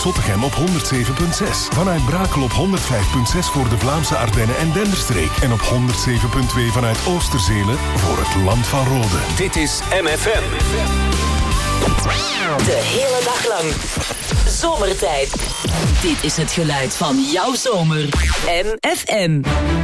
Zottegem op 107.6. Vanuit Brakel op 105.6 voor de Vlaamse Ardennen en Denderstreek. En op 107.2 vanuit Oosterzelen voor het Land van Rode. Dit is MFM. De hele dag lang. Zomertijd. Dit is het geluid van jouw zomer. MFM.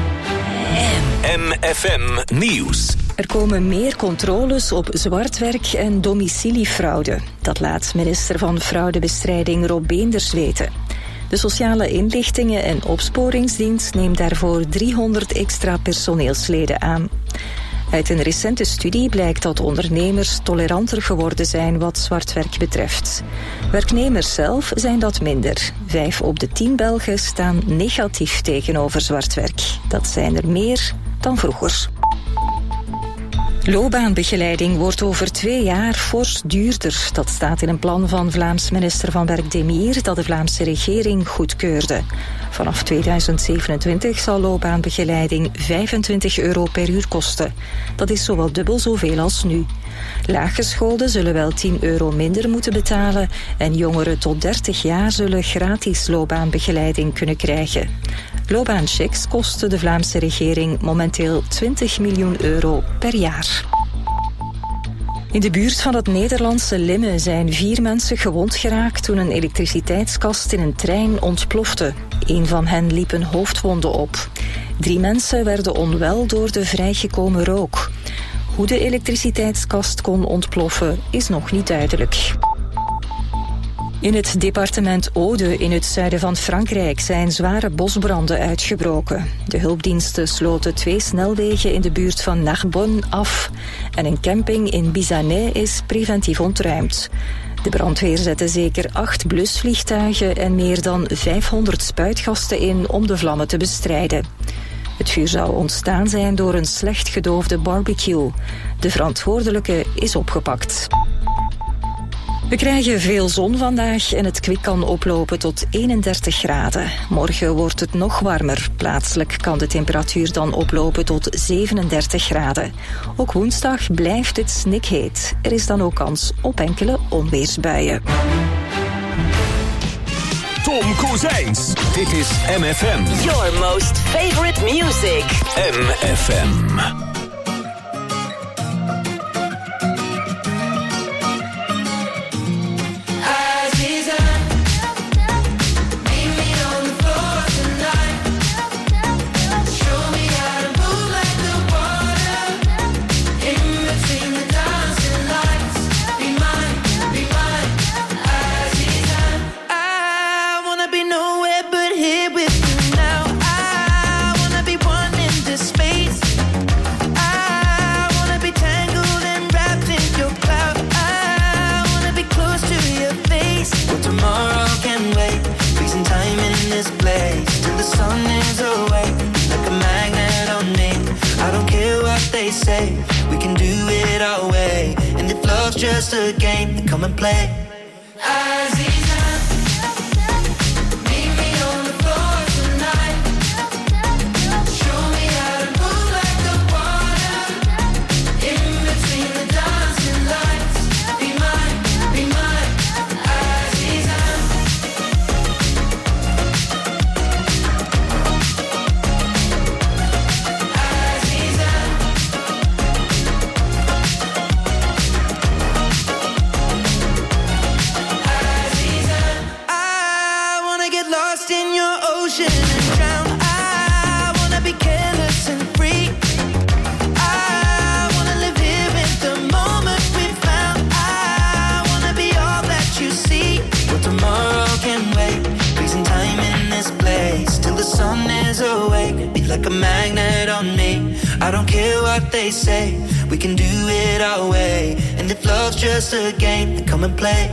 MFM Nieuws. Er komen meer controles op zwartwerk en domiciliefraude. Dat laat minister van Fraudebestrijding Rob Beenders weten. De Sociale Inlichtingen- en Opsporingsdienst neemt daarvoor 300 extra personeelsleden aan. Uit een recente studie blijkt dat ondernemers toleranter geworden zijn wat zwartwerk betreft. Werknemers zelf zijn dat minder. 5 op de 10 Belgen staan negatief tegenover zwartwerk. Dat zijn er meer dan vroeger. Loopbaanbegeleiding wordt over 2 jaar fors duurder. Dat staat in een plan van Vlaams minister van Werk Demir dat de Vlaamse regering goedkeurde. Vanaf 2027 zal loopbaanbegeleiding €25 per uur kosten. Dat is zowel dubbel zoveel als nu. Laaggeschoolden zullen wel €10 minder moeten betalen en jongeren tot 30 jaar zullen gratis loopbaanbegeleiding kunnen krijgen. Loopbaanchecks kosten de Vlaamse regering momenteel €20 miljoen per jaar. In de buurt van het Nederlandse Limmen zijn 4 mensen gewond geraakt toen een elektriciteitskast in een trein ontplofte. 1 van hen liep een hoofdwonde op. 3 mensen werden onwel door de vrijgekomen rook. Hoe de elektriciteitskast kon ontploffen is nog niet duidelijk. In het departement Aude in het zuiden van Frankrijk zijn zware bosbranden uitgebroken. De hulpdiensten sloten 2 snelwegen in de buurt van Narbonne af. En een camping in Bizanais is preventief ontruimd. De brandweer zette zeker 8 blusvliegtuigen en meer dan 500 spuitgasten in om de vlammen te bestrijden. Het vuur zou ontstaan zijn door een slecht gedoofde barbecue. De verantwoordelijke is opgepakt. We krijgen veel zon vandaag en het kwik kan oplopen tot 31 graden. Morgen wordt het nog warmer. Plaatselijk kan de temperatuur dan oplopen tot 37 graden. Ook woensdag blijft het snikheet. Er is dan ook kans op enkele onweersbuien. Tom Kozijns. Dit is MFM. Your most favorite music. MFM. We can do it our way, and if love's just a game, then come and play. Like a magnet on me. I don't care what they say. We can do it our way. And if love's just a game, then come and play.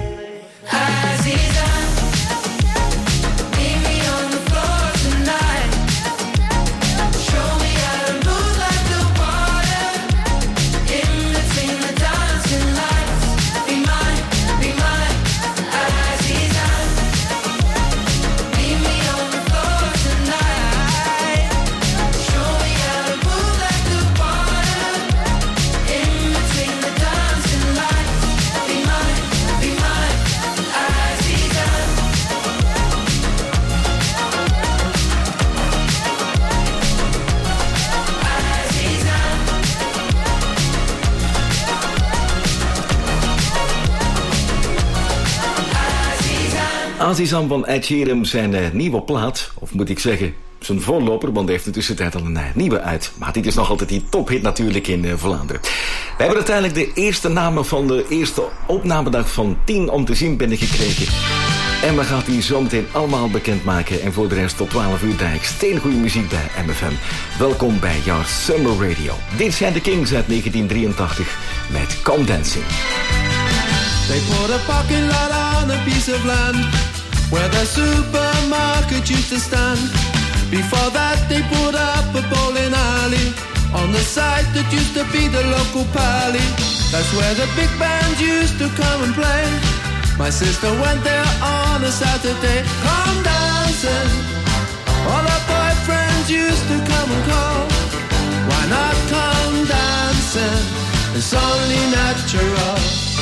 Azizam van Ed Sheeran, zijn nieuwe plaat, of moet ik zeggen zijn voorloper, want hij heeft in de tussentijd al een nieuwe uit. Maar dit is nog altijd die tophit natuurlijk in Vlaanderen. We hebben uiteindelijk de eerste namen van de eerste opnamedag van 10 om te zien binnengekregen. En we gaan die zo meteen allemaal bekendmaken. En voor de rest tot 12 uur dijk steengoede muziek bij MFM. Welkom bij jouw Summer Radio. Dit zijn de Kings uit 1983 met Come Dancing. They put a parking lot on a piece of land where the supermarket used to stand. Before that they put up a bowling alley on the site that used to be the local pally. That's where the big band used to come and play. My sister went there on a Saturday. Come dancing, all her boyfriends used to come and call. Why not come dancing? It's only natural.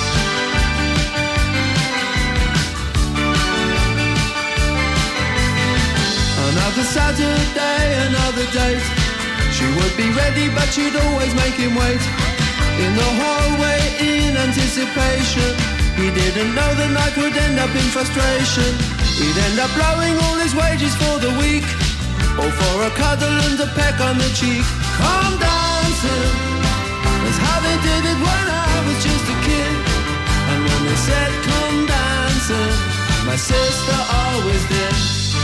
Another Saturday, another date. She would be ready, but she'd always make him wait. In the hallway, in anticipation. He didn't know the night would end up in frustration. He'd end up blowing all his wages for the week, or for a cuddle and a peck on the cheek. Come dancing, that's how they did it when I was just a kid. And when they said come dancing, my sister always did.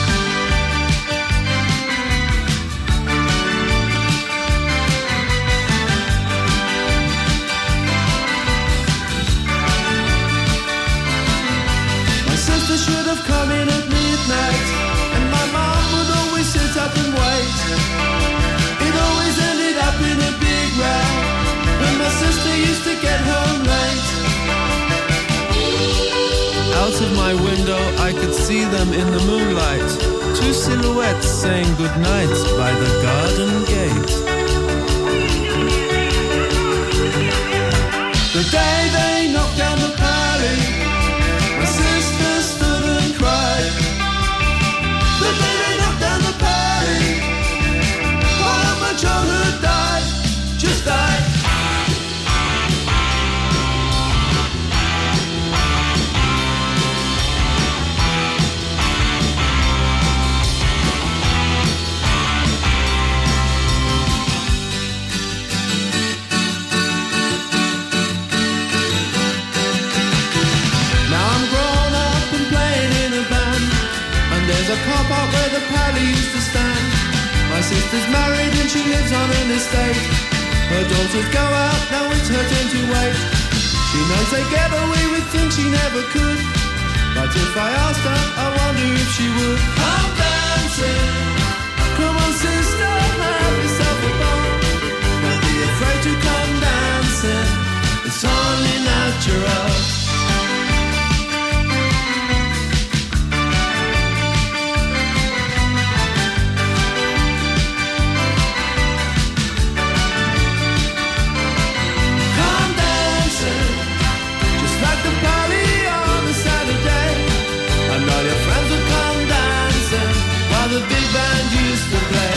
Should have come in at midnight, and my mom would always sit up and wait. It always ended up in a big row when my sister used to get home late. Out of my window I could see them in the moonlight, two silhouettes saying goodnight by the garden gate. The day they knocked down the pally, my sister stood and cried. The day they knocked down the party, part of my childhood died, just died. There's a car park where the pally used to stand. My sister's married and she lives on an estate. Her daughters go out, now it's her turn to wait. She knows they get away with things she never could, but if I asked her, I wonder if she would. I'm dancing, come on sister, have yourself a ball. Don't be afraid to come dancing, it's only natural. The big band used to play.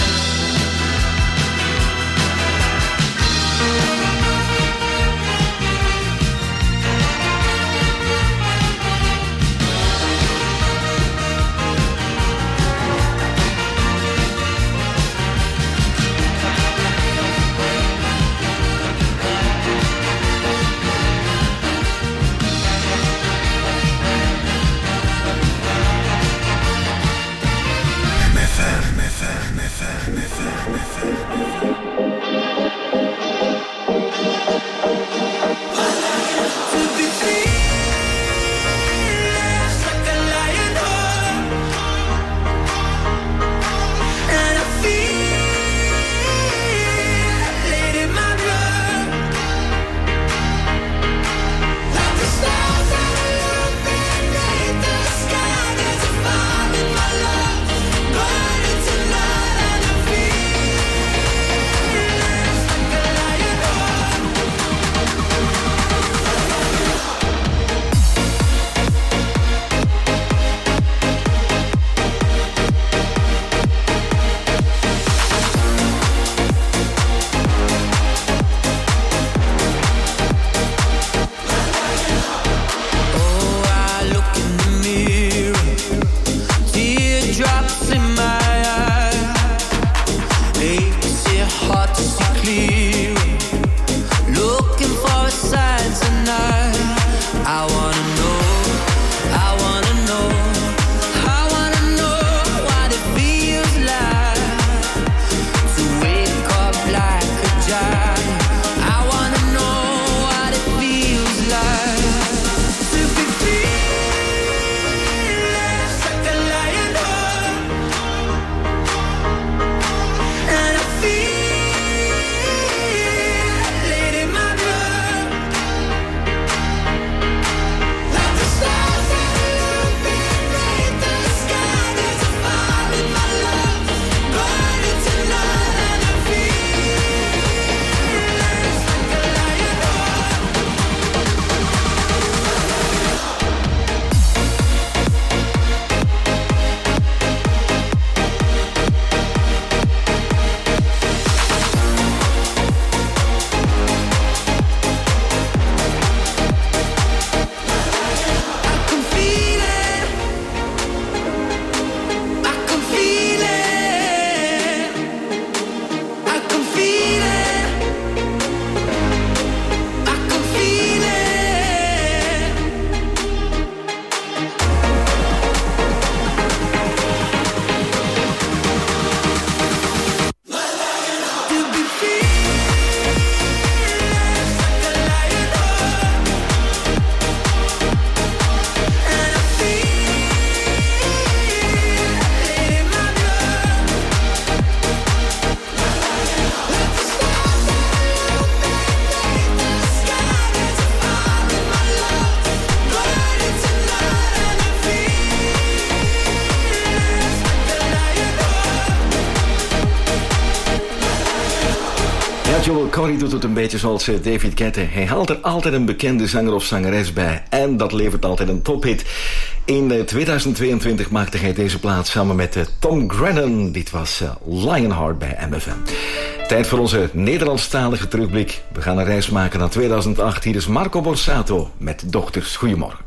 Joel Corry doet het een beetje zoals David Guetta. Hij haalt er altijd een bekende zanger of zangeres bij. En dat levert altijd een tophit. In 2022 maakte hij deze plaat samen met Tom Grennan. Dit was Lionheart bij MFM. Tijd voor onze Nederlandstalige terugblik. We gaan een reis maken naar 2008. Hier is Marco Borsato met Dochters. Goedemorgen.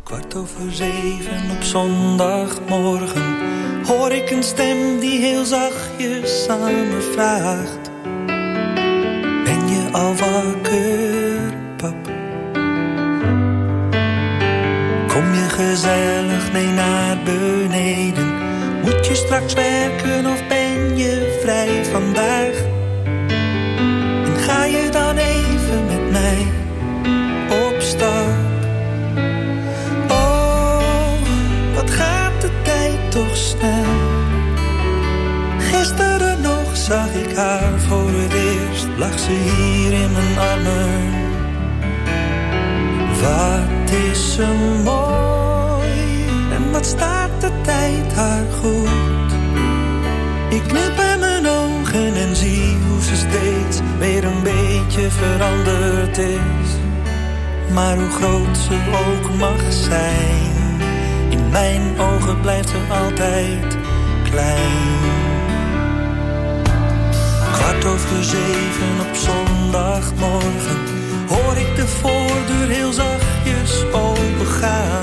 7:15 op zondagmorgen hoor ik een stem die heel zachtjes aan me vraagt: ben je al wakker, pap? Kom je gezellig mee naar beneden? Moet je straks werken of ben je vrij vandaag? En ga je dan even met mij op stap? Oh, wat gaat de tijd toch snel. Gisteren nog zag ik haar voor het eerst, lag ze hier in mijn armen. Wat is ze mooi en wat staat de tijd haar goed. Ik knip in mijn ogen en zie hoe ze steeds weer een beetje veranderd is. Maar hoe groot ze ook mag zijn, in mijn ogen blijft ze altijd klein. 7:15 op zondagmorgen hoor ik de voordeur heel zachtjes opengaan.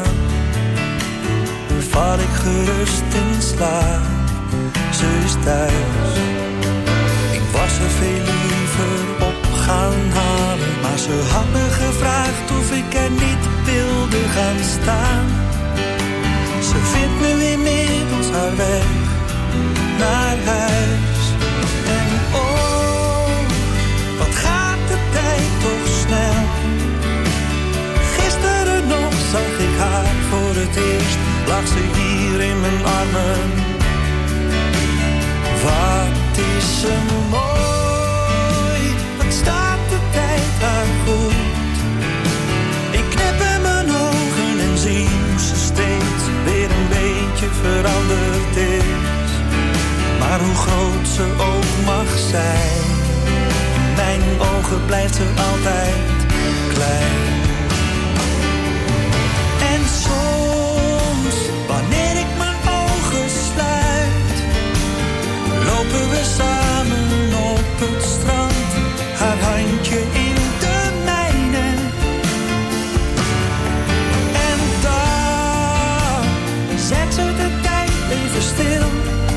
Val ik gerust in slaap, ze is thuis. Ik was er veel liever op gaan halen, maar ze had me gevraagd of ik er niet wilde gaan staan. Ze vindt nu inmiddels haar weg naar huis. En oh, wat gaat de tijd toch snel. Gisteren nog zag ik haar voor het eerst, lag ze hier in mijn armen. Wat is ze mooi, wat staat de tijd haar goed. Ik knip in mijn ogen en zie hoe ze steeds weer een beetje veranderd is. Maar hoe groot ze ook mag zijn, in mijn ogen blijft ze altijd klein. En soms, wanneer ik mijn ogen sluit, lopen we samen op het strand, haar handje in de mijne. En dan zet ze de tijd even stil.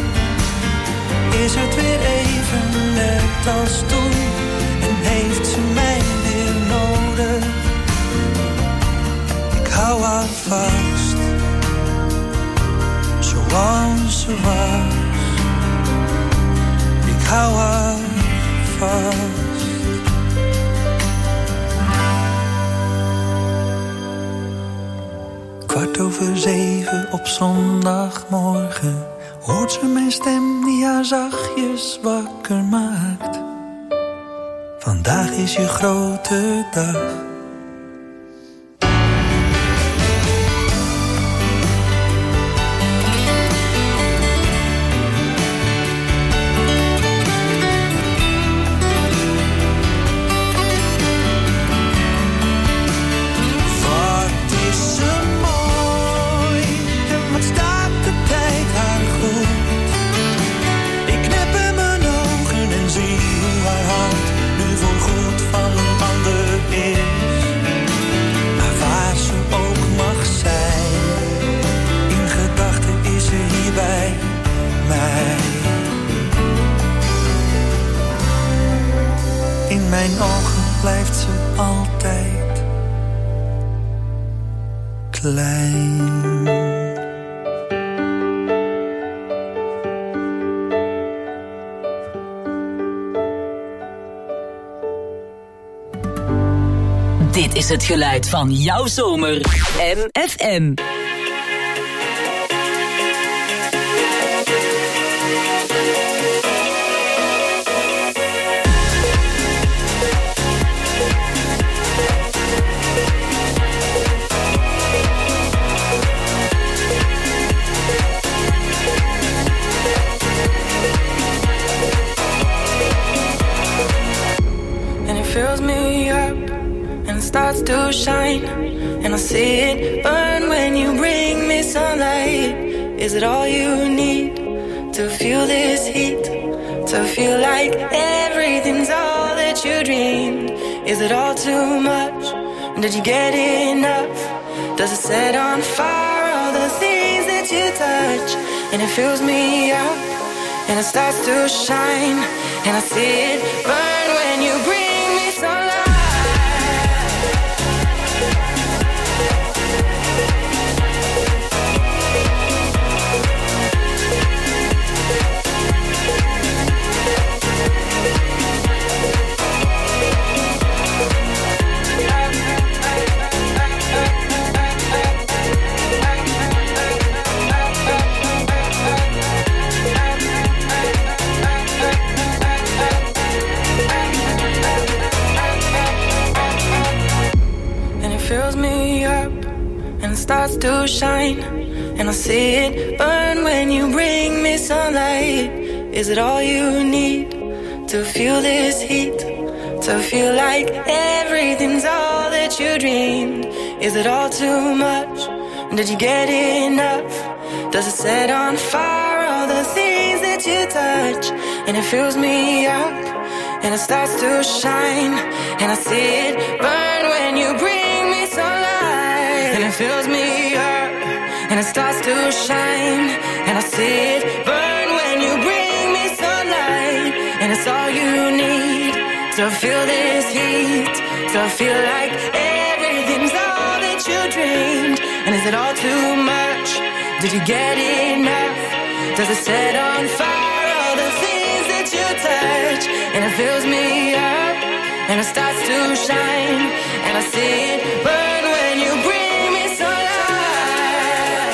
Is het weer even net als toen en heeft ze mij weer nodig? Ik hou haar vast, zoals ze was. Ik hou haar vast. Kwart over 7 op zondagmorgen hoort ze mijn stem die haar zachtjes wakker maakt. Vandaag is je grote dag. In mijn ogen blijft ze altijd klein. Dit is het geluid van jouw zomer. MFM. Fills me up and starts to shine, and I see it burn when you bring me sunlight. Is it all you need to feel this heat, to feel like everything's all that you dreamed? Is it all too much? Did you get enough? Does it set on fire all the things that you touch? And it fills me up and it starts to shine, and I see it burn when you bring starts to shine, and I see it burn when you bring me sunlight. Is it all you need to feel this heat, to feel like everything's all that you dreamed? Is it all too much? Did you get enough? Does it set on fire all the things that you touch? And it fills me up and it starts to shine, and I see it burn when you bring me sunlight. And it fills me up and it starts to shine, and I see it burn when you bring me sunlight. And it's all you need to feel this heat, to feel like everything's all that you dreamed. And is it all too much? Did you get enough? Does it set on fire all the things that you touch? And it fills me up and it starts to shine, and I see it burn when you bring me sunlight.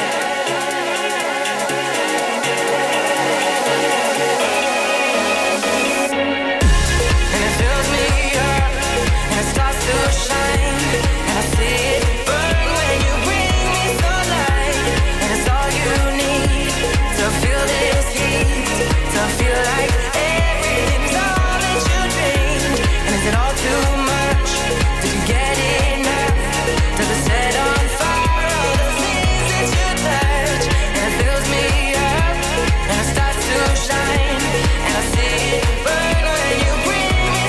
And it fills me up and it starts to shine, and I see it burn when you bring me sunlight. And it's all you need to feel this heat, to feel like everything's all that you dreamed. And is it all too much? Did you get enough? Does it set on fire all the things that you touch? And it fills me up and it starts to shine, and I see it burn when you bring me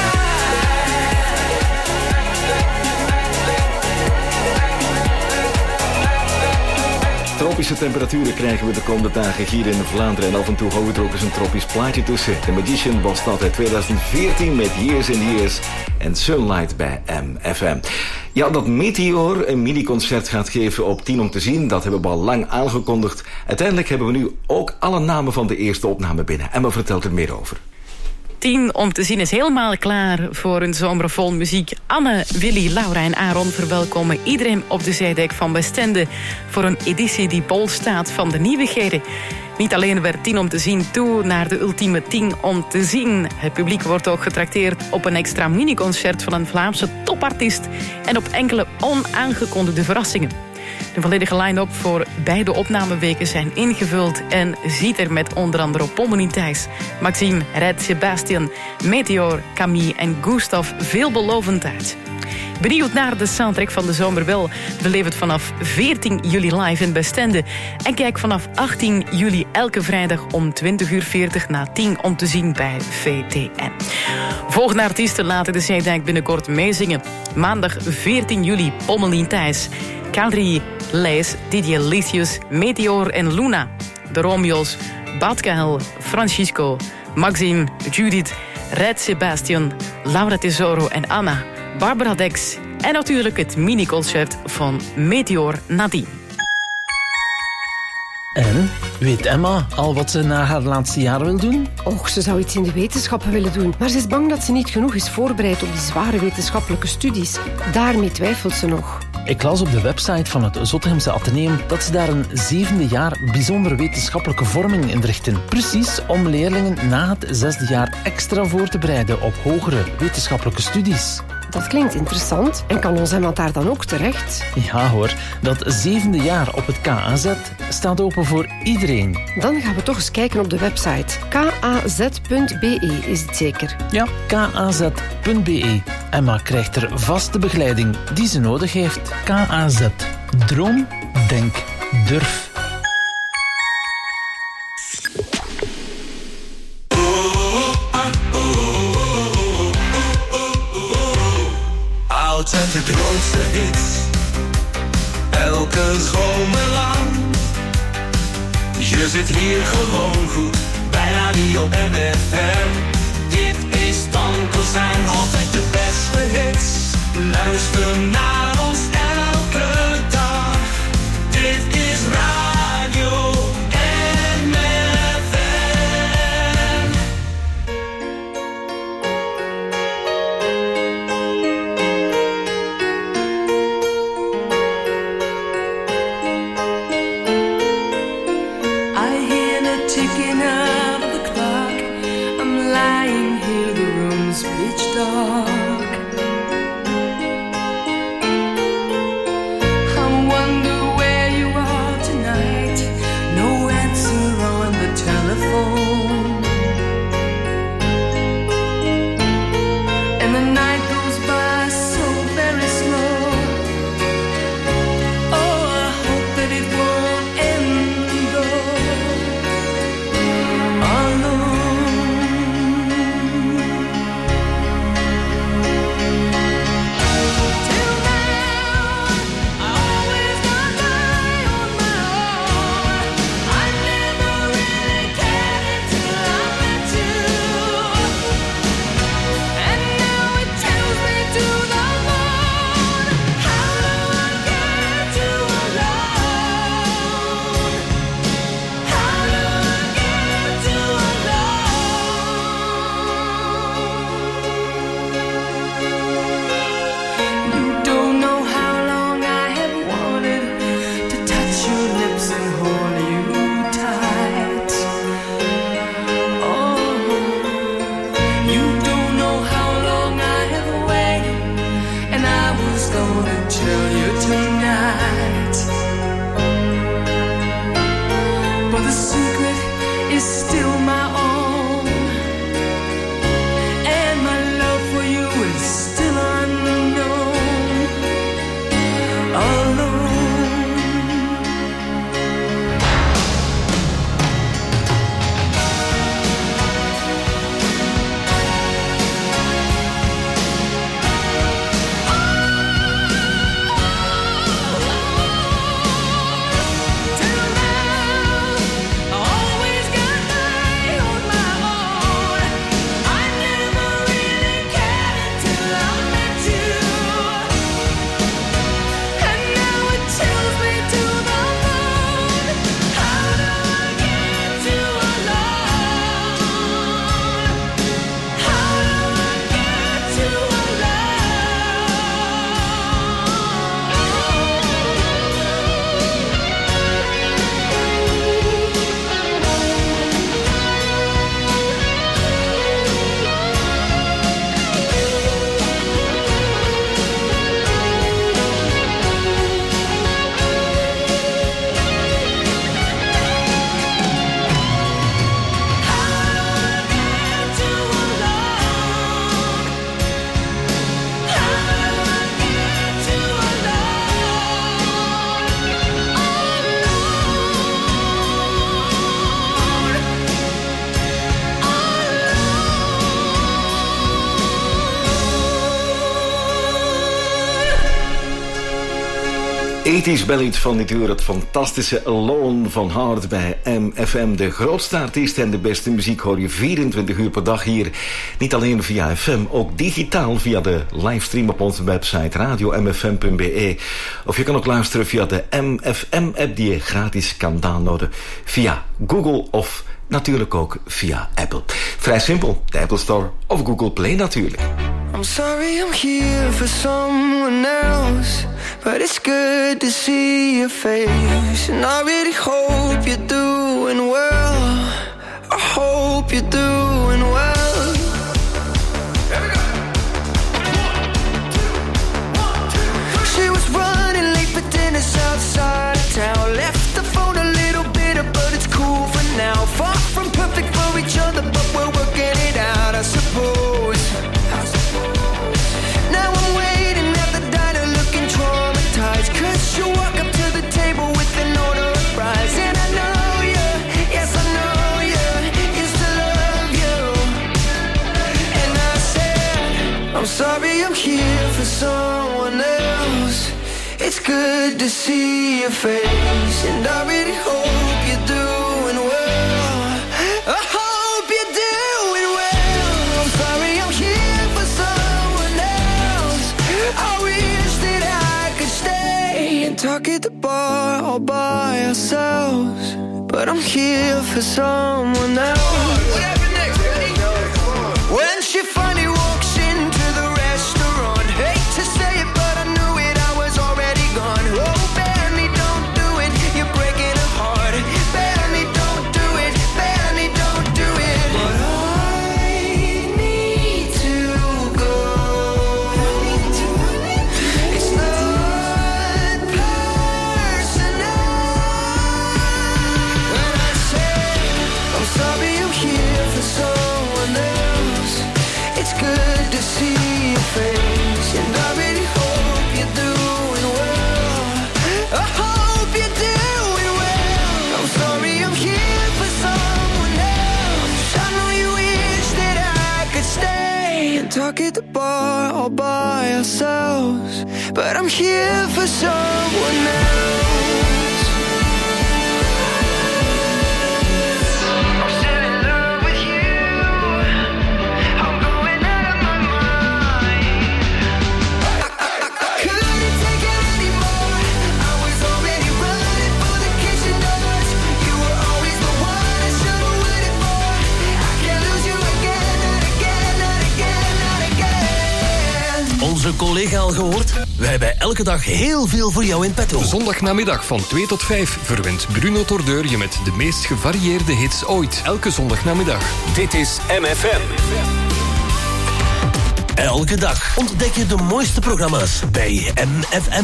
Tropische temperaturen krijgen we de komende dagen hier in Vlaanderen. En af en toe houden we er ook eens een tropisch plaatje tussen. The Magician was dat uit 2014 met Years and Years en Sunlight bij MFM. Ja, dat Meteor een miniconcert gaat geven op 10 om te zien, dat hebben we al lang aangekondigd. Uiteindelijk hebben we nu ook alle namen van de eerste opname binnen. Emma vertelt er meer over. 10 om te zien is helemaal klaar voor een zomer vol muziek. Anne, Willy, Laura en Aaron verwelkomen iedereen op de Zijdijk van Westende voor een editie die bol staat van de nieuwigheden. Niet alleen werd 10 om te zien toe naar de ultieme 10 om te zien. Het publiek wordt ook getrakteerd op een extra miniconcert van een Vlaamse topartiest en op enkele onaangekondigde verrassingen. De volledige line-up voor beide opnameweken zijn ingevuld en ziet er met onder andere Pommelien Thijs, Maxime, Red, Sebastian, Meteor, Camille en Gustav veelbelovend uit. Benieuwd naar de soundtrack van de zomer? Beleef het vanaf 14 juli live in Westende. En kijk vanaf 18 juli elke vrijdag om 20:40 na 10 om te zien bij VTM. Volgende artiesten laten de Zijdijk binnenkort meezingen. Maandag 14 juli Pommelien Thijs, Kadri, Lees, Didier Licius, Meteor en Luna. De Romeo's, Badkael, Francisco, Maxime, Judith, Red Sebastian, Laura Tesoro en Anna, Barbara Dex en natuurlijk het miniconcert van Meteor Nadine. En weet Emma al wat ze na haar laatste jaar wil doen? Och, ze zou iets in de wetenschappen willen doen. Maar ze is bang dat ze niet genoeg is voorbereid op die zware wetenschappelijke studies. Daarmee twijfelt ze nog. Ik las op de website van het Zottegemse Atheneum dat ze daar een 7e jaar bijzondere wetenschappelijke vorming inrichten. Precies om leerlingen na het 6e jaar extra voor te bereiden op hogere wetenschappelijke studies. Dat klinkt interessant. En kan ons Emma daar dan ook terecht? Ja hoor, dat 7e jaar op het KAZ staat open voor iedereen. Dan gaan we toch eens kijken op de website. kaz.be is het zeker? Ja, kaz.be. Emma krijgt er vaste begeleiding die ze nodig heeft. KAZ. Droom, denk, durf. Oud en de grootste hits, elke zomer lang. Je zit hier gewoon goed, bij Radio NFM. Dit is Tanko zijn, altijd de beste hits. Luister naar ons elke dag. Dit is Radio NFM. I hear the ticking of the clock. I'm lying here, the room's pitch dark. I wonder where you are tonight. No answer on the telephone. And the night goes by so very slow. Oh, I hope that it won't end though. Alone. Till now, I always got by on my own. I never really cared until I met you. And now it tells me to the moon. How do I get you alone? How do I get you alone? You don't know how long I have wanted to touch your lips and hold you tight. Oh, you don't know how long I have waited, and I was gonna tell you tonight. But the secret is still my own, and my love for you is still unknown. Alone. 80's ballad van dit uur, het fantastische Alone van Hard bij MFM. De grootste artiest en de beste muziek hoor je 24 uur per dag hier. Niet alleen via FM, ook digitaal via de livestream op onze website radio.mfm.be. Of je kan ook luisteren via de MFM-app die je gratis kan downloaden via Google of natuurlijk ook via Apple. Vrij simpel, de Apple Store of Google Play natuurlijk. I'm sorry I'm here for someone else, but it's good to see your face. And I really hope you're doing well. I hope you're doing well. Here we go. 1, 2, 1, 2, 3. She was running late for dinner outside of town. Left the phone a little bitter, but it's cool for now. Far from perfect for each other, but we're working it out, I suppose. Now I'm waiting at the diner looking traumatized, 'cause you walk up to the table with an order of fries. And I know you, yes I know you, used to love you. And I said, I'm sorry I'm here for someone else. It's good to see your face, and I really hope you're doing well. I hope you're doing well. I'm sorry I'm here for someone else. I wish that I could stay and talk at the bar all by ourselves, but I'm here for someone else. What happened next, Eddie? When she finally walks into the restaurant, hate to say it, but I knew it, I was already gone. Oh, Benny, don't do it, you're breaking her heart. Benny, don't do it, Benny, don't do it. But I need to go. It's not personal. When I say I'm sorry I'm here for someone else, it's good to see your face, and I really hope you're doing well. I hope you're doing well. I'm sorry I'm here for someone else. I know you wish that I could stay and talk at the bar all by ourselves, but I'm here for someone else. I'm still in love with you. I'm going out of my mind. I couldn't take it anymore. I was already running for the kitchen doors. You were always the one I should've waited for. I can't lose you again, not again, not again, not again. Onze collega al gehoord? Wij hebben elke dag heel veel voor jou in petto. Zondagnamiddag van 2 tot 5 verwint Bruno Tordeur je met de meest gevarieerde hits ooit. Elke zondagnamiddag. Dit is MFM. Elke dag ontdek je de mooiste programma's bij MFM.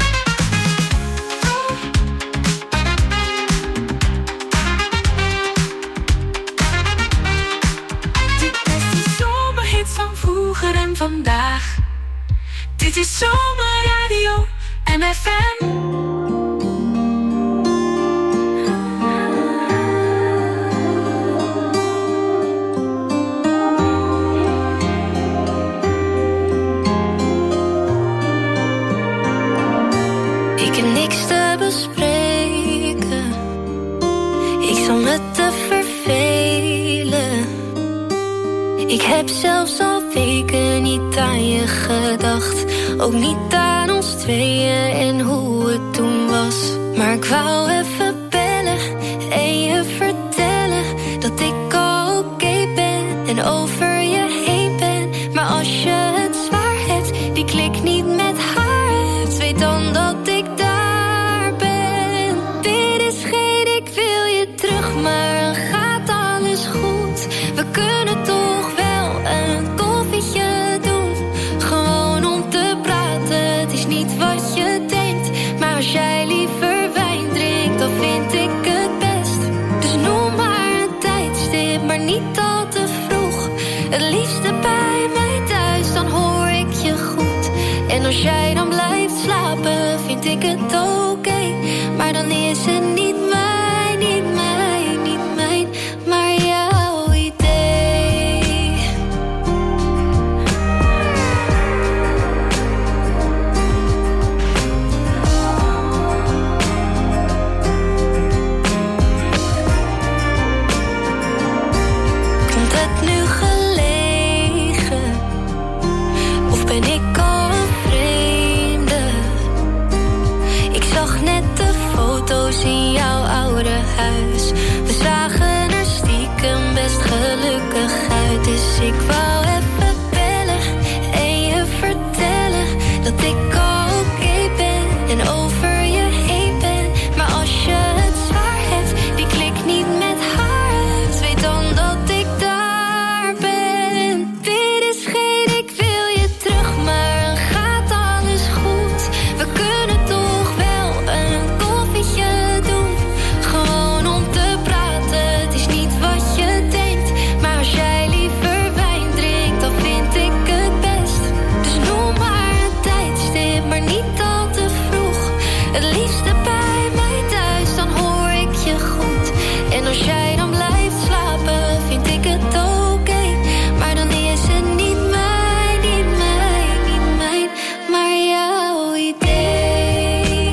Dit is de zomerhit van vroeger en vandaag. Dit is Zomerradio MFM. Ik heb niks te bespreken. Ik zal me te vervelen. Ik heb zelfs al weken niet aan je gedacht. Ook niet aan ons tweeën en hoe het toen was. Maar ik wou even bellen en je vertellen dat ik al oké ben en over je heen ben. Maar als je het zwaar hebt, die klik niet met haar hebt, weet dan dat ik daar ben. Dit is geen ik wil je terug, maar dan gaat alles goed. We kunnen toch wel een koffietje doen, gewoon om te praten. Het is niet wat je denkt, maar als jij liever wijn drinkt, dan vind ik het best. Dus noem maar een tijdstip, maar niet al te vroeg. Het liefste bij mij thuis, dan hoor ik je goed. En als jij dan blijft slapen, vind ik het oké. Maar dan is het niet mij, niet mij, niet mijn, maar jouw idee. oude huis. We zagen er stiekem best gelukkig uit. Dus ik wou even bellen en je vertellen dat ik oké ben en over je heen ben. Maar als je het zwaar hebt, die klik niet met haar uit, weet dan dat ik daar ben. Dit is geen ik wil je terug, maar gaat alles goed? We kunnen toch wel een koffietje doen, gewoon om te praten. Het is niet wat je denkt, maar als jij liever wijn drinkt, dan vind ik het best. Dus noem maar een tijdstip, maar niet al te vroeg. Het liefste bij mij thuis, dan hoor ik je goed. En als jij dan blijft slapen, vind ik het oké. Maar dan is het niet mijn, niet mijn, niet mijn, maar jouw idee.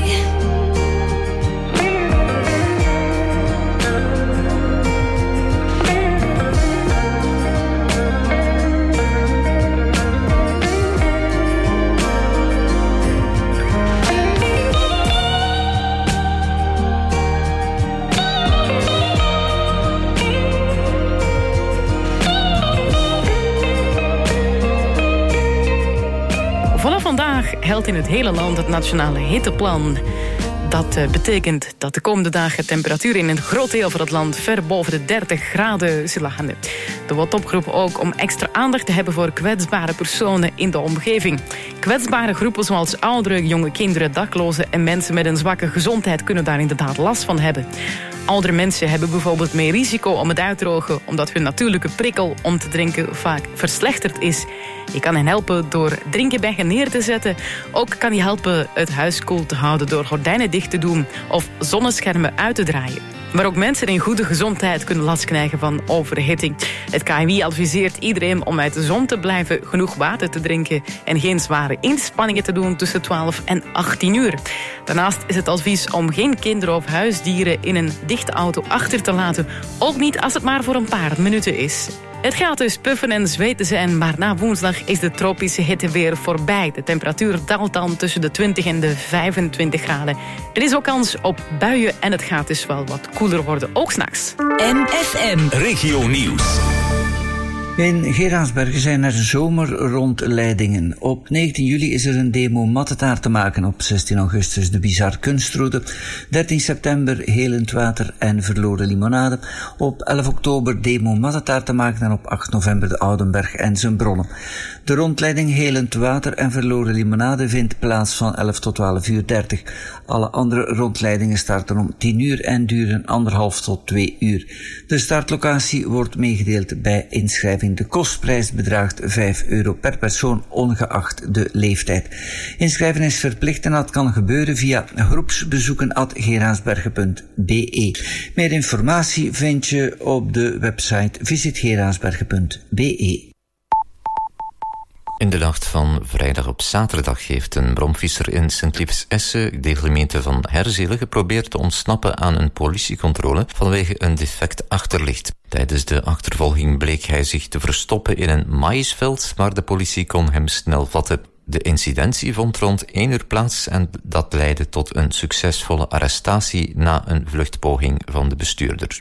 Vanaf vandaag geldt in het hele land het nationale hitteplan. Dat betekent dat de komende dagen temperaturen in een groot deel van het land ver boven de 30 graden zullen gaan. Er wordt opgeroepen ook om extra aandacht te hebben voor kwetsbare personen in de omgeving. Kwetsbare groepen zoals ouderen, jonge kinderen, daklozen en mensen met een zwakke gezondheid kunnen daar inderdaad last van hebben. Oudere mensen hebben bijvoorbeeld meer risico om het uitdrogen, omdat hun natuurlijke prikkel om te drinken vaak verslechterd is. Je kan hen helpen door drinkbekken neer te zetten. Ook kan je helpen het huis koel te houden door gordijnen dicht te doen of zonneschermen uit te draaien. Maar ook mensen in goede gezondheid kunnen last krijgen van overhitting. Het KNMI adviseert iedereen om uit de zon te blijven, genoeg water te drinken en geen zware inspanningen te doen tussen 12 en 18 uur. Daarnaast is het advies om geen kinderen of huisdieren in een dichte auto achter te laten. Ook niet als het maar voor een paar minuten is. Het gaat dus puffen en zweten zijn, maar na woensdag is de tropische hitte weer voorbij. De temperatuur daalt dan tussen de 20 en de 25 graden. Er is ook kans op buien en het gaat dus wel wat koeler worden, ook 's nachts. MFM Regio Nieuws. In Geraardsbergen zijn er zomerrondleidingen. Op 19 juli is er een demo mattetaart te maken. Op 16 augustus de Bizar Kunstroute. 13 september Helend Water en Verloren Limonade. Op 11 oktober demo mattetaart te maken. En op 8 november de Oudenberg en zijn bronnen. De rondleiding Helend Water en Verloren Limonade vindt plaats van 11 tot 12 uur 30. Alle andere rondleidingen starten om 10 uur en duren 1,5 tot 2 uur. De startlocatie wordt meegedeeld bij inschrijving. De kostprijs bedraagt €5 per persoon, ongeacht de leeftijd. Inschrijven is verplicht en dat kan gebeuren via groepsbezoeken@geraardsbergen.be. Meer informatie vind je op de website visitgeraardsbergen.be. In de nacht van vrijdag op zaterdag heeft een bromfietser in Sint-Liefs-Essen, de gemeente van Herzelen, geprobeerd te ontsnappen aan een politiecontrole vanwege een defect achterlicht. Tijdens de achtervolging bleek hij zich te verstoppen in een maïsveld, maar de politie kon hem snel vatten. De incidentie vond rond 1 uur plaats en dat leidde tot een succesvolle arrestatie na een vluchtpoging van de bestuurder.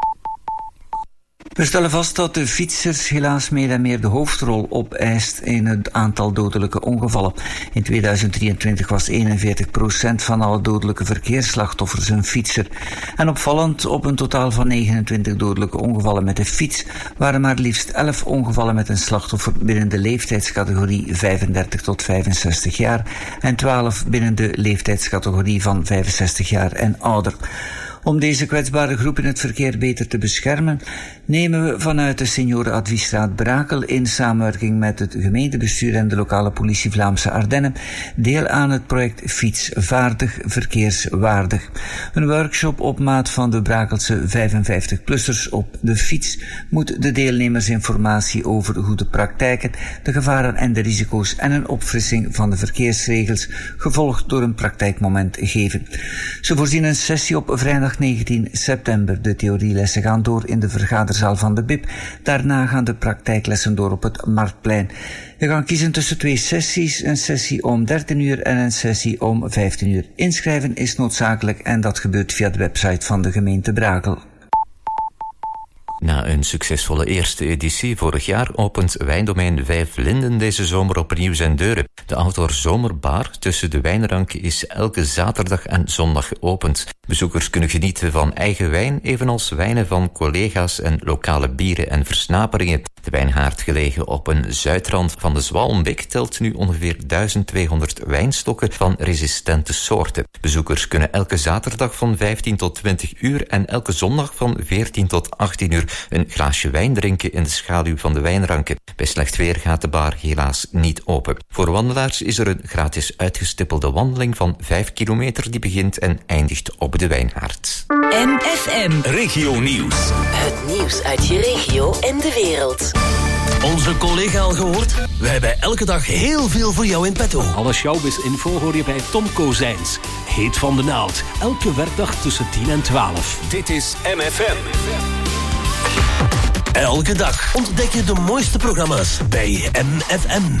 We stellen vast dat de fietsers helaas meer en meer de hoofdrol opeist in het aantal dodelijke ongevallen. In 2023 was 41% van alle dodelijke verkeersslachtoffers een fietser. En opvallend, op een totaal van 29 dodelijke ongevallen met de fiets waren maar liefst 11 ongevallen met een slachtoffer binnen de leeftijdscategorie 35 tot 65 jaar en 12 binnen de leeftijdscategorie van 65 jaar en ouder. Om deze kwetsbare groep in het verkeer beter te beschermen, nemen we vanuit de Seniorenadviesraad Brakel in samenwerking met het gemeentebestuur en de lokale politie Vlaamse Ardennen deel aan het project Fietsvaardig, Verkeerswaardig. Een workshop op maat van de Brakelse 55-plussers op de fiets moet de deelnemers informatie over goede praktijken, de gevaren en de risico's en een opfrissing van de verkeersregels, gevolgd door een praktijkmoment geven. Ze voorzien een sessie op vrijdag vrijdag 19 september. De theorielessen gaan door in de vergaderzaal van de BIP. Daarna gaan de praktijklessen door op het Marktplein. Je kan kiezen tussen 2 sessies, een sessie om 13 uur en een sessie om 15 uur. Inschrijven is noodzakelijk en dat gebeurt via de website van de gemeente Brakel. Na een succesvolle eerste editie vorig jaar opent Wijndomein 5 Linden deze zomer opnieuw zijn deuren. De Outdoor Zomerbar tussen de wijnranken is elke zaterdag en zondag geopend. Bezoekers kunnen genieten van eigen wijn, evenals wijnen van collega's en lokale bieren en versnaperingen. De wijngaard, gelegen op een zuidrand van de Zwalmbeek, telt nu ongeveer 1200 wijnstokken van resistente soorten. Bezoekers kunnen elke zaterdag van 15 tot 20 uur en elke zondag van 14 tot 18 uur een glaasje wijn drinken in de schaduw van de wijnranken. Bij slecht weer gaat de bar helaas niet open. Voor wandelaars is er een gratis uitgestippelde wandeling van 5 kilometer die begint en eindigt op de wijngaard. MFM Regio Nieuws. Het nieuws uit je regio en de wereld. Onze collega al gehoord? Wij hebben elke dag heel veel voor jou in petto. Alle showbiz-info hoor je bij Tom Kozijns. Heet van de naald. Elke werkdag tussen 10 en 12. Dit is MFM. Elke dag ontdek je de mooiste programma's bij MFM.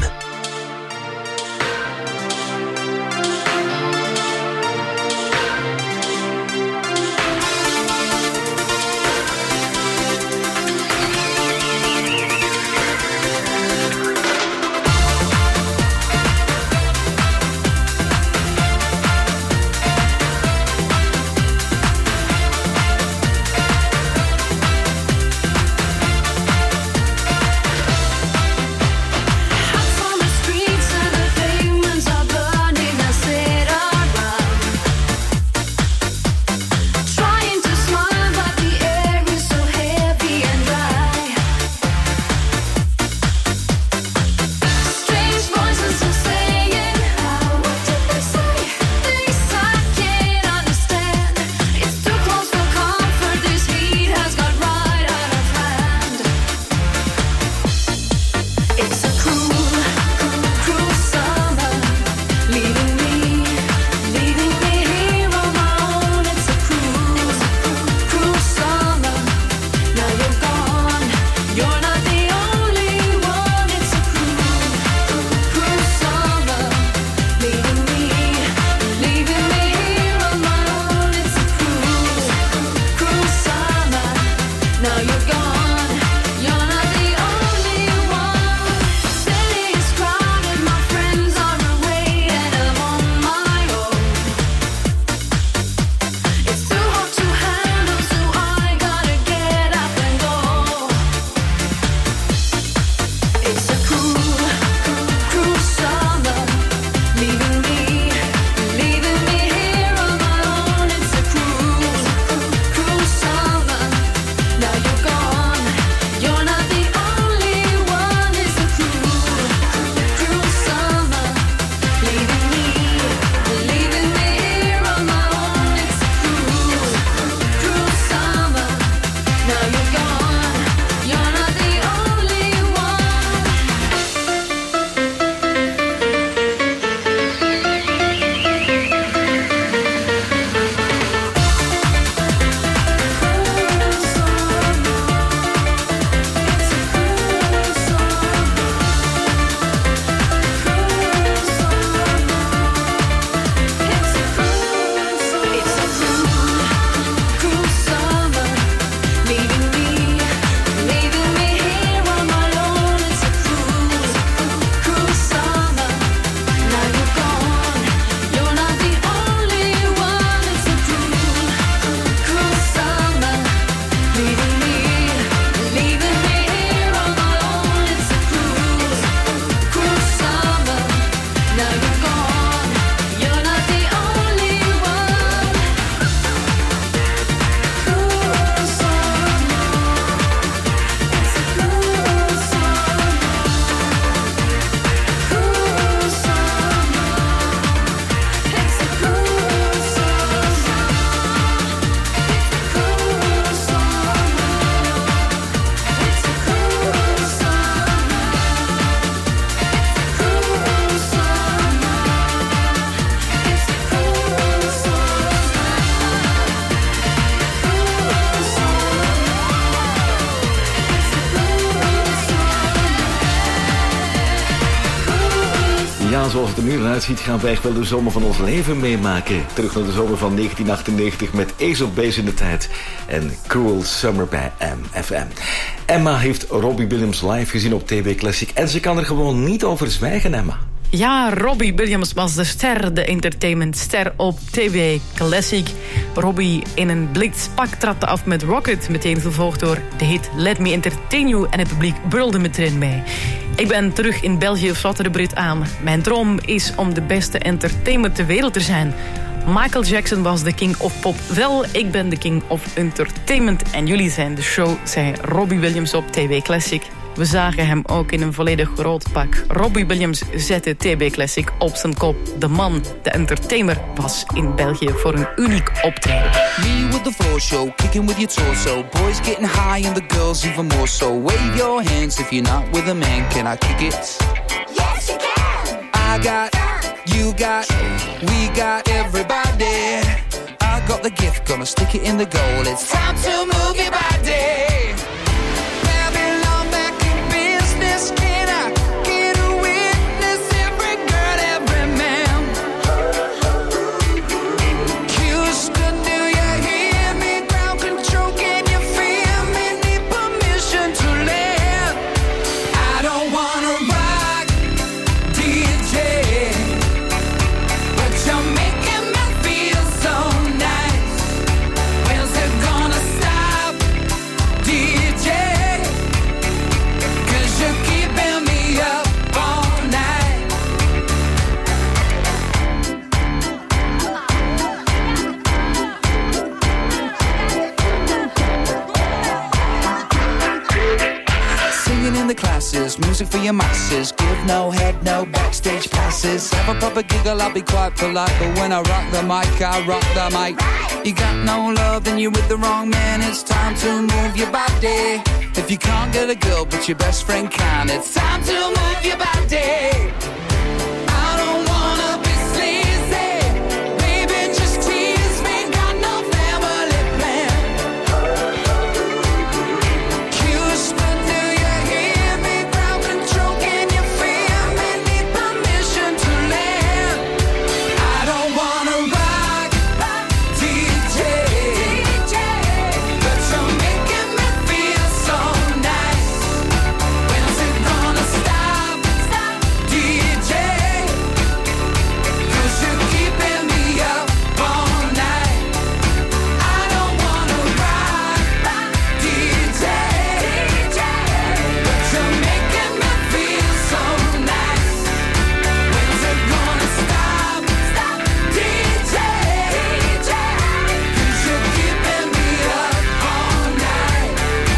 Van zoals het er nu naar uitziet, gaan wij echt wel de zomer van ons leven meemaken. Terug naar de zomer van 1998 met Ace of Base in de tijd en Cruel Summer bij MFM. Emma heeft Robbie Williams live gezien op TV Classic en ze kan er gewoon niet over zwijgen, Emma. Ja, Robbie Williams was de ster, de entertainmentster op TV Classic. Robbie in een blitzpak trapte af met Rocket, meteen gevolgd door de hit Let Me Entertain You en het publiek brulde meteen mee. Ik ben terug in België, slotte de Brit aan. Mijn droom is om de beste entertainer ter wereld te zijn. Michael Jackson was de king of pop. Wel, ik ben de king of entertainment en jullie zijn de show, zei Robbie Williams op TV Classic. We zagen hem ook in een volledig rood pak. Robbie Williams zette TB Classic op zijn kop. De man, de entertainer, was in België voor een uniek optreden. Me with the floor show, kicking with your torso. Boys getting high and the girls even more so. Wave your hands if you're not with a man. Can I kick it? Yes, you can. I got, you got, we got everybody. I got the gift, gonna stick it in the goal. It's time to move your body. Can I get a witness? Every girl, every man. Houston, do you hear me? Ground control, can you feel me? Need permission to land. I don't wanna rock, DJ, but you're making me feel so nice. When's it gonna stop, DJ? In the classes, music for your masses. Give no head, no backstage passes. Have a proper giggle, I'll be quite polite. But when I rock the mic, I rock the mic. You got no love, then you're with the wrong man. It's time to move your body. If you can't get a girl, but your best friend can, it's time to move your body. I don't wanna be sleazy. Baby, just tease me. Got no family plan. Houston, do you hear me? Ground control, can you feel me? Need permission to land. I don't wanna rock, DJ, but you're making me feel so nice. When's it gonna stop, DJ? 'Cause you're keeping me up all night. I don't wanna rock, DJ, but you're making me feel so nice. When's it gonna stop, DJ? 'Cause you're keeping me up all night.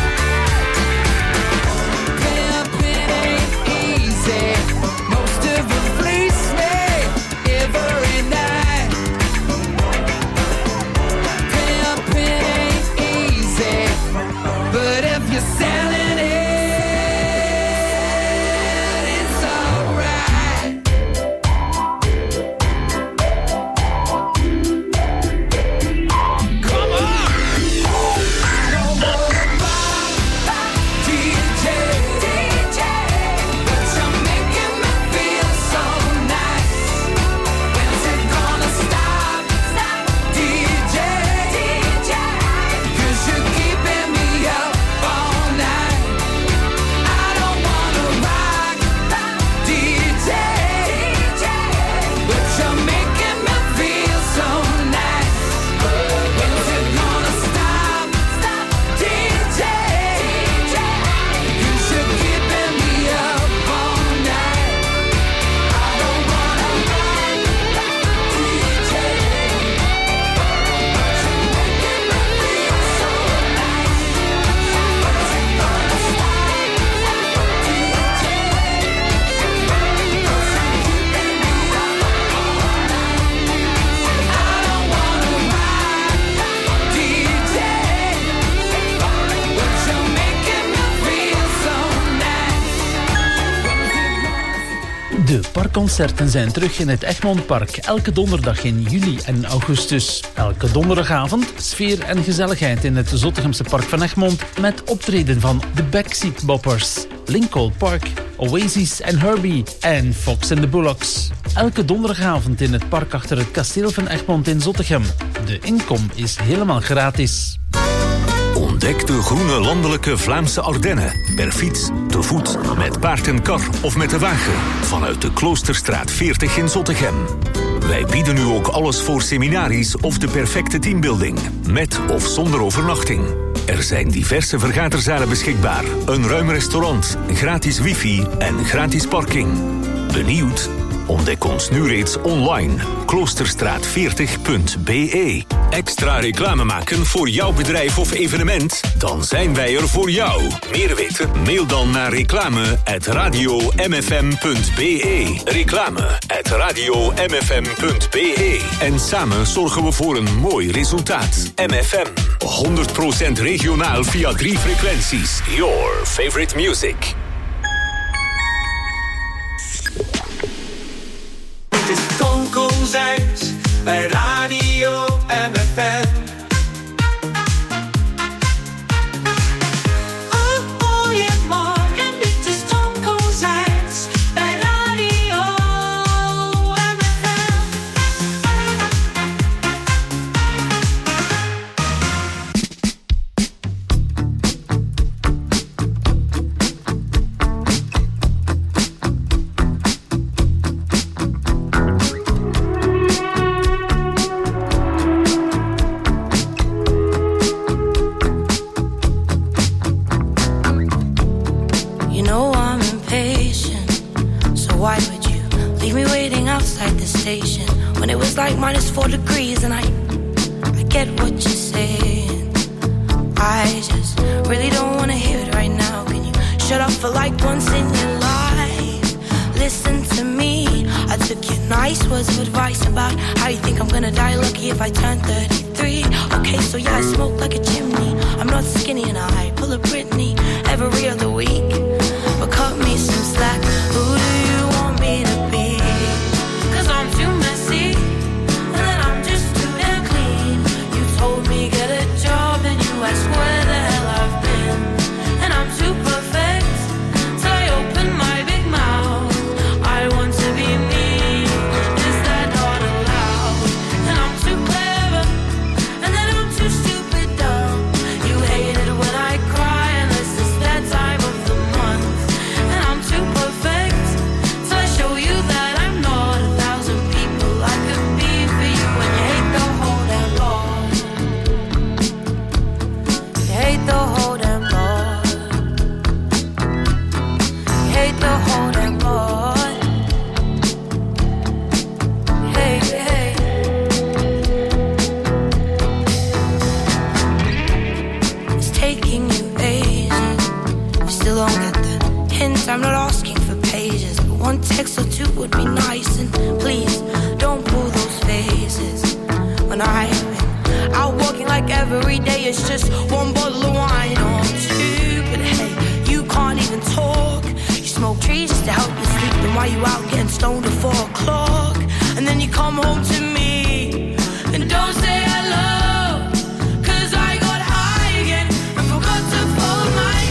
Pimping ain't easy. Most of it fleece me every night. Pimping ain't easy, but if you're selling it, it's alright. Come on! I don't wanna rock, DJ, but you're making me feel so nice. When's it gonna stop, DJ? 'Cause you're keeping me up all night. I don't wanna rock, DJ, but you're making me feel so nice. When's it gonna stop, DJ? 'Cause you're keeping me up all night. I don't wanna rock, DJ, but you're making me feel so nice. When's it gonna stop, DJ? 'Cause you're keeping me up all night. I don't wanna rock, DJ, but you're making me feel so nice. De parkconcerten zijn terug in het Egmondpark. Elke donderdag in juli en augustus. Elke donderdagavond sfeer en gezelligheid in het Zottegemse Park van Egmond met optreden van de Backseat Boppers. Lincoln Park, Oasis en Herbie en Fox and the Bullocks. Elke donderdagavond in het park achter het kasteel van Egmond in Zottegem. De inkom is helemaal gratis. Ontdek de groene landelijke Vlaamse Ardennen. Per fiets, te voet, met paard en kar of met de wagen. Vanuit de Kloosterstraat 40 in Zottegem. Wij bieden nu ook alles voor seminaries of de perfecte teambuilding. Met of zonder overnachting. Er zijn diverse vergaderzalen beschikbaar. Een ruim restaurant, gratis wifi en gratis parking. Benieuwd? Ontdek ons nu reeds online. Kloosterstraat40.be. Extra reclame maken voor jouw bedrijf of evenement? Dan zijn wij er voor jou. Meer weten? Mail dan naar reclame@radiomfm.be. Reclame@radiomfm.be. En samen zorgen we voor een mooi resultaat. MFM. 100% regionaal via 3 frequenties. Your favorite music. Dit is Tom Kozijns bij Radio MFM. Goedemorgen, dit is Tom Kozijns bij Radio MFM. When it was like -4 degrees and I get what you're saying. I just really don't wanna hear it right now. Can you shut up for like once in your life? Listen to me. I took your nice words of advice about how you think I'm gonna die lucky if I turn 33. Okay, so yeah, I smoke like a chimney. I'm not skinny and I pull a Britney every other week. But cut me some slack. Who do you want me to be? I'm too messy, and then I'm just too damn clean. You told me get a job, and you asked where the hell I've been. And I'm too perfect, till I open my big mouth. I want to be me, is that not allowed? And I'm too clever, and then I'm too stupid dumb. You hate it when I cry, unless it's that time of the month. And I'm too perfect, till I show you that I'm not I could be for you, and you hate the whole damn lot. You hate the whole damn lot. You hate the whole damn lot. Hey, hey. It's taking you ages. You still don't get the hint. I'm not asking for pages, but one text or two would be nice. And please don't pull those faces. When I've been out walking like every day, it's just one bottle of wine or two. But hey, you can't even talk. You smoke trees just to help you sleep. Then why you out getting stoned at 4 o'clock? And then you come home to me and don't say hello. 'Cause I got high again and forgot to fold my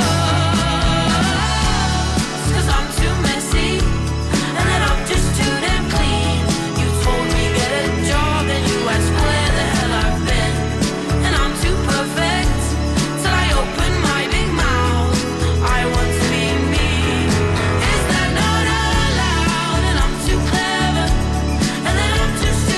clothes. 'Cause I'm too messy, and then I'm just too damn clean. You told me get a job, and you asked where the hell I've been. And I'm too perfect, till I open my big mouth. I want to be me, is that not allowed? And I'm too clever, and then I'm too stupid.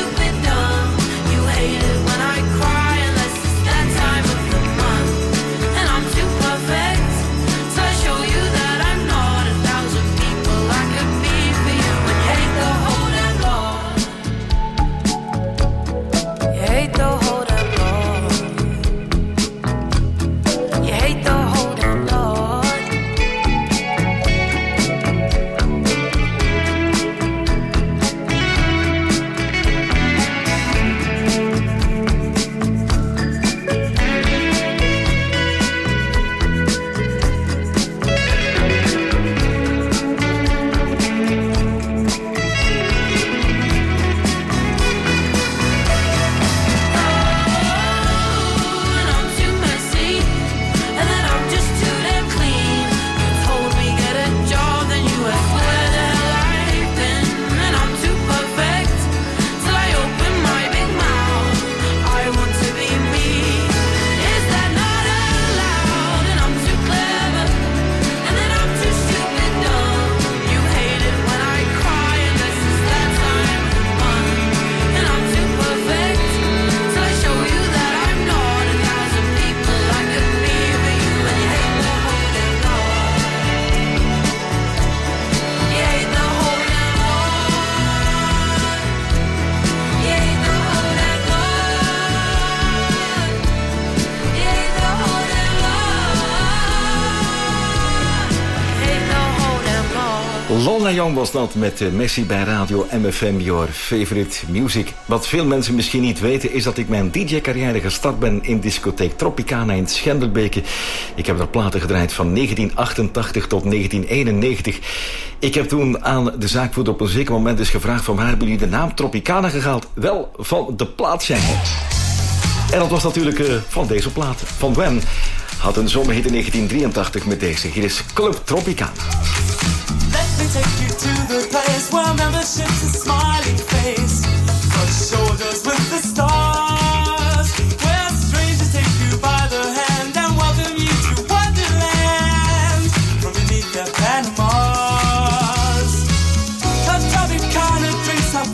Lorna Young was dat met Messi bij Radio MFM, your favorite music. Wat veel mensen misschien niet weten is dat ik mijn DJ-carrière gestart ben in discotheek Tropicana in Schendelbeke. Ik heb er platen gedraaid van 1988 tot 1991. Ik heb toen aan de zaakvoerder op een zeker moment eens gevraagd van waar hebben jullie de naam Tropicana gehaald? Wel, van de plaatzender. En dat was natuurlijk van deze plaat. Van Gwen had een zomerhit in 1983 met deze. Hier is Club Tropicana. Let me take you to the place where membership's a smiling face, for shoulders with the stars, where strangers take you by the hand and welcome you to Wonderland from beneath their Panamas. The Tropicana drinks are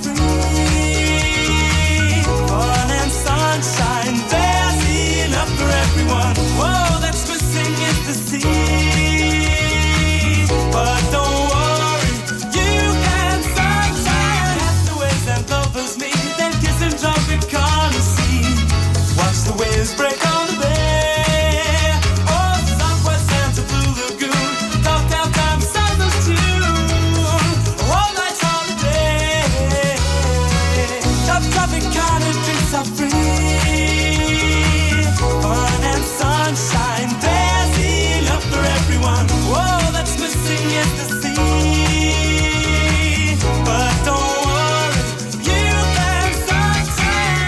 free, fun and sunshine, there's enough for everyone. Whoa, that's missing is the sea, but don't the waves break on the bay. Oh, Southwest Santa Blue Lagoon, Dogtown time beside those tunes. All night's holiday. Top Tropicana drinks are free. Fun and sunshine, there's enough for everyone. Whoa, that's missing is the sea. But don't worry, you can sunshine.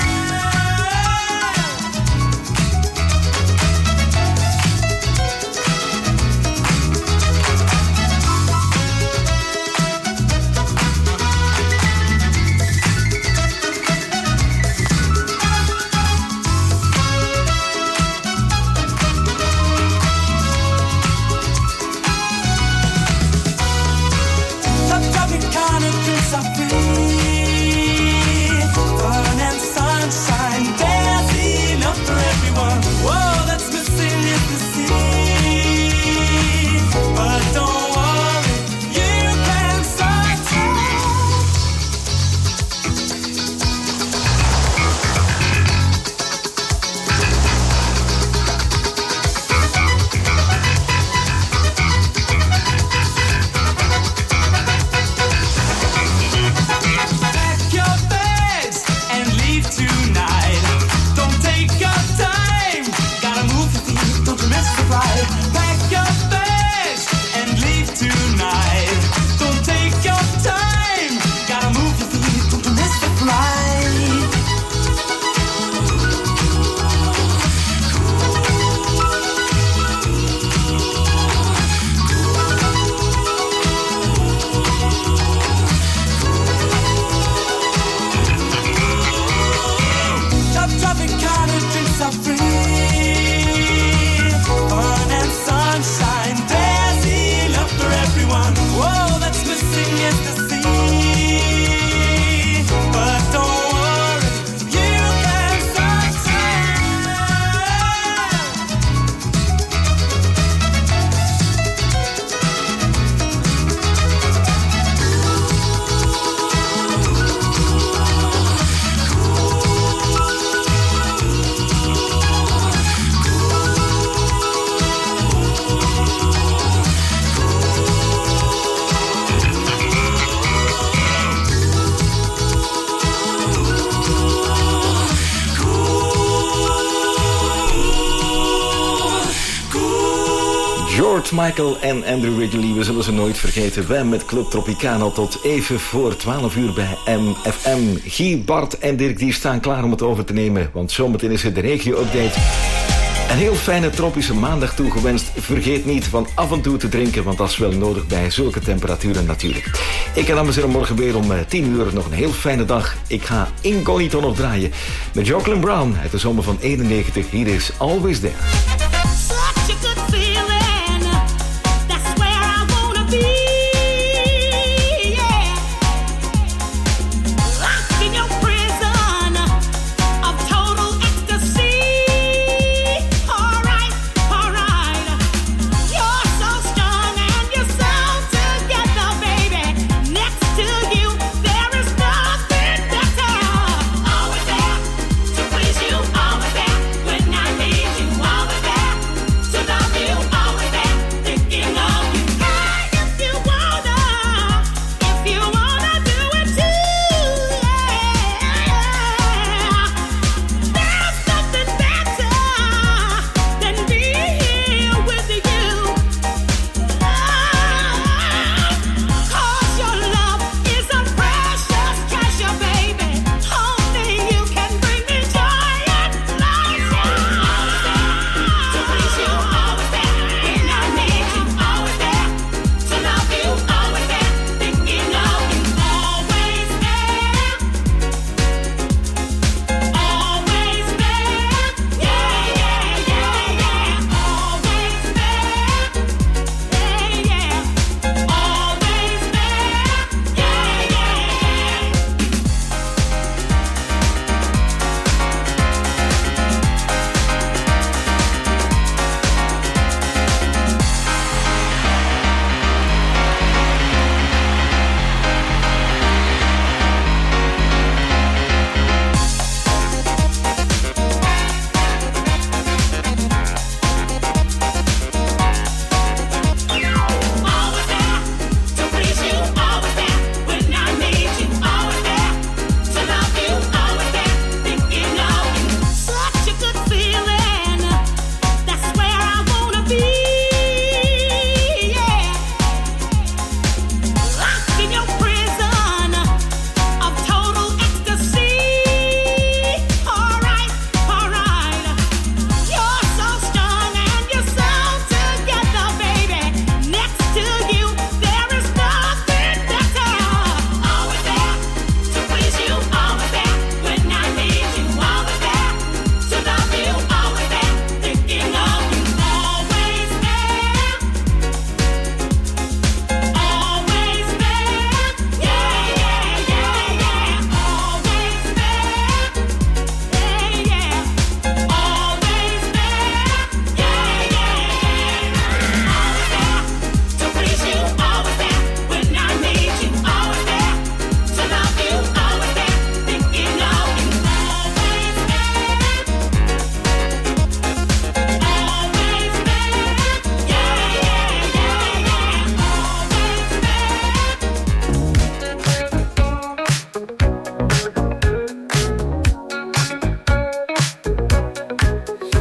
Michael en Andrew Ridgeley, we zullen ze nooit vergeten. Wij met Club Tropicana tot even voor 12 uur bij MFM. Guy, Bart en Dirk die staan klaar om het over te nemen, want zometeen is het de regio-update. Een heel fijne tropische maandag toegewenst. Vergeet niet van af en toe te drinken, want dat is wel nodig bij zulke temperaturen natuurlijk. Ik en dames en heren morgen weer om 10 uur nog een heel fijne dag. Ik ga Incognito nog draaien met Jacqueline Brown uit de zomer van 91. Hier is Always There.